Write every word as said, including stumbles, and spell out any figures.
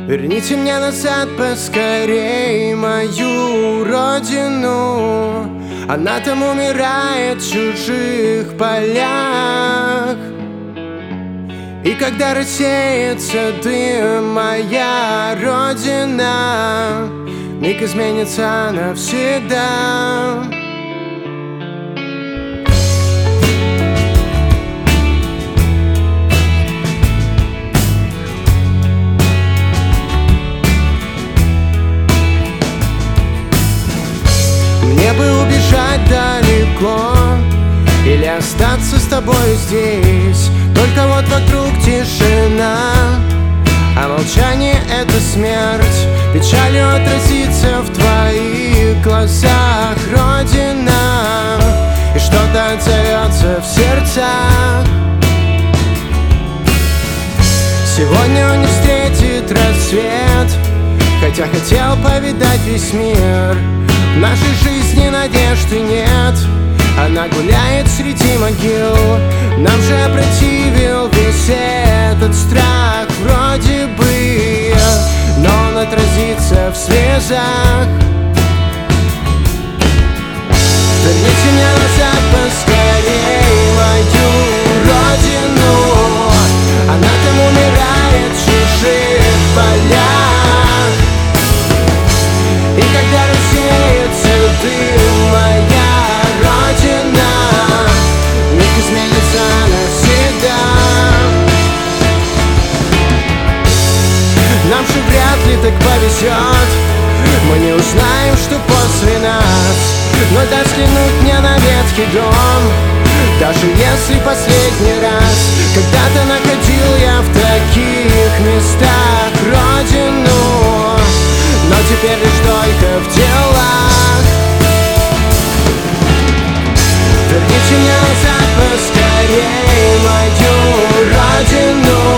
Верните мне назад поскорей мою родину. Она там умирает в чужих полях. И когда рассеется дым, моя родина миг изменится навсегда. Мне бы убежать далеко или остаться с тобой здесь. Только вот вокруг тишина, а молчание — это смерть. Печалью отразится в твоих глазах родина, и что-то отзовется в сердцах. Сегодня он не встретит рассвет, хотя хотел повидать весь мир. В нашей жизни надежды нет, она гуляет среди могил. Нам же опротивил весь этот страх вроде бы, но он отразится в слезах. Верните меня назад поскорей мою родину. Она там умирает в чужих полях. И когда рассеется дым, моя родина миг изменится навсегда. Нам же вряд ли так повезет, мы не узнаем, что после нас. Но дай взглянуть мне на ветхий дом, даже если последний раз когда-то находил я в таких местах родину, но теперь лишь только в делах. Верните мне назад поскорей мою родину.